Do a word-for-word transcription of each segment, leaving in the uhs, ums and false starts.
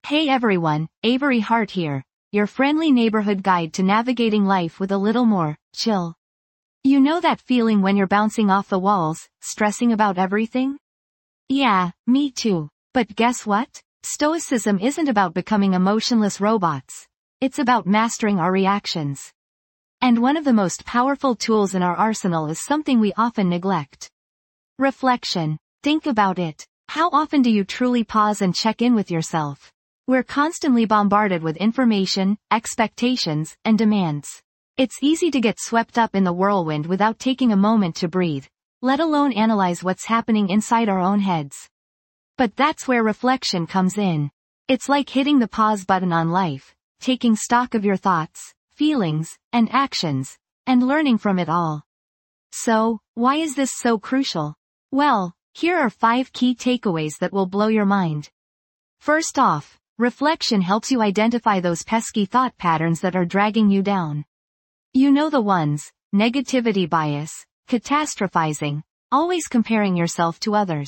Hey everyone, Avery Hart here, your friendly neighborhood guide to navigating life with a little more chill. You know that feeling when you're bouncing off the walls, stressing about everything? Yeah, me too. But guess what? Stoicism isn't about becoming emotionless robots. It's about mastering our reactions. And one of the most powerful tools in our arsenal is something we often neglect. Reflection. Think about it. How often do you truly pause and check in with yourself? We're constantly bombarded with information, expectations, and demands. It's easy to get swept up in the whirlwind without taking a moment to breathe, let alone analyze what's happening inside our own heads. But that's where reflection comes in. It's like hitting the pause button on life, taking stock of your thoughts, feelings, and actions, and learning from it all. So, why is this so crucial? Well, here are five key takeaways that will blow your mind. First off, reflection helps you identify those pesky thought patterns that are dragging you down. You know the ones: negativity bias, catastrophizing, always comparing yourself to others.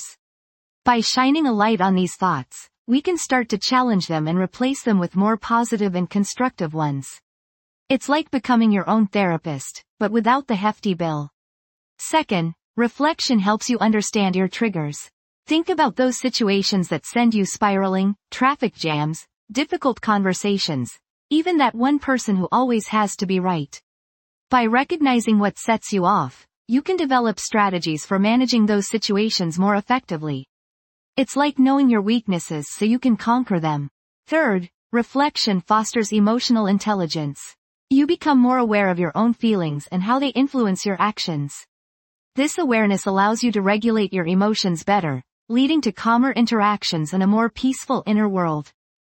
By shining a light on these thoughts, we can start to challenge them and replace them with more positive and constructive ones. It's like becoming your own therapist, but without the hefty bill. Second, reflection helps you understand your triggers. Think about those situations that send you spiraling: traffic jams, difficult conversations, even that one person who always has to be right. By recognizing what sets you off, you can develop strategies for managing those situations more effectively. It's like knowing your weaknesses so you can conquer them. Third, reflection fosters emotional intelligence. You become more aware of your own feelings and how they influence your actions. This awareness allows you to regulate your emotions better, leading to calmer interactions and a more peaceful inner world.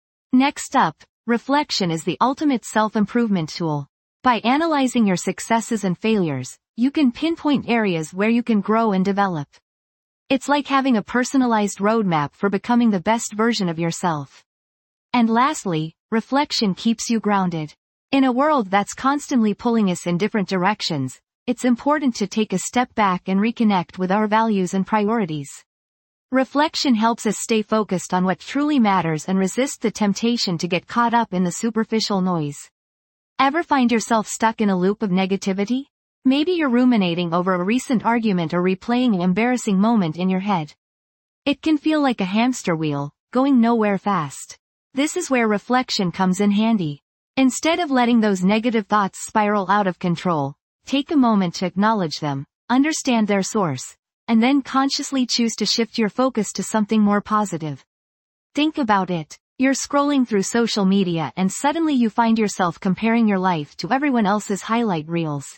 Next up, reflection is the ultimate self-improvement tool. By analyzing your successes and failures, you can pinpoint areas where you can grow and develop. It's like having a personalized roadmap for becoming the best version of yourself. And lastly, reflection keeps you grounded. In a world that's constantly pulling us in different directions, it's important to take a step back and reconnect with our values and priorities. Reflection helps us stay focused on what truly matters and resist the temptation to get caught up in the superficial noise. Ever find yourself stuck in a loop of negativity? Maybe you're ruminating over a recent argument or replaying an embarrassing moment in your head. It can feel like a hamster wheel, going nowhere fast. This is where reflection comes in handy. Instead of letting those negative thoughts spiral out of control, take a moment to acknowledge them, understand their source, and then consciously choose to shift your focus to something more positive. Think about it. You're scrolling through social media and suddenly you find yourself comparing your life to everyone else's highlight reels.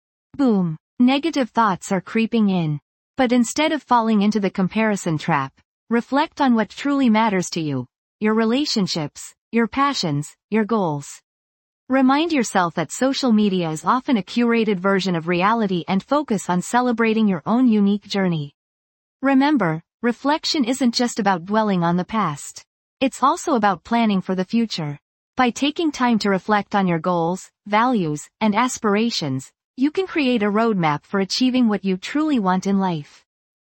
Boom. Negative thoughts are creeping in. But instead of falling into the comparison trap, reflect on what truly matters to you: your relationships, your passions, your goals. Remind yourself that social media is often a curated version of reality and focus on celebrating your own unique journey. Remember, reflection isn't just about dwelling on the past. It's also about planning for the future. By taking time to reflect on your goals, values, and aspirations, you can create a roadmap for achieving what you truly want in life.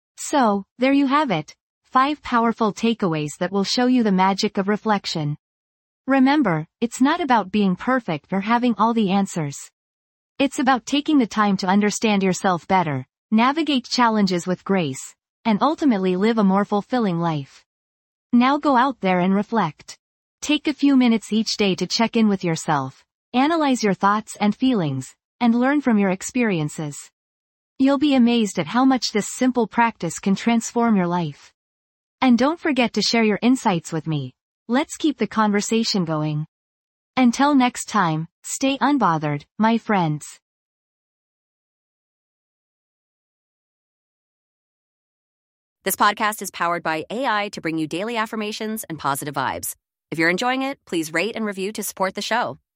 So, there you have it. Five powerful takeaways that will show you the magic of reflection. Remember, it's not about being perfect or having all the answers. It's about taking the time to understand yourself better, navigate challenges with grace, and ultimately live a more fulfilling life. Now go out there and reflect. Take a few minutes each day to check in with yourself, analyze your thoughts and feelings, and learn from your experiences. You'll be amazed at how much this simple practice can transform your life. And don't forget to share your insights with me. Let's keep the conversation going. Until next time, stay unbothered, my friends. This podcast is powered by A I to bring you daily affirmations and positive vibes. If you're enjoying it, please rate and review to support the show.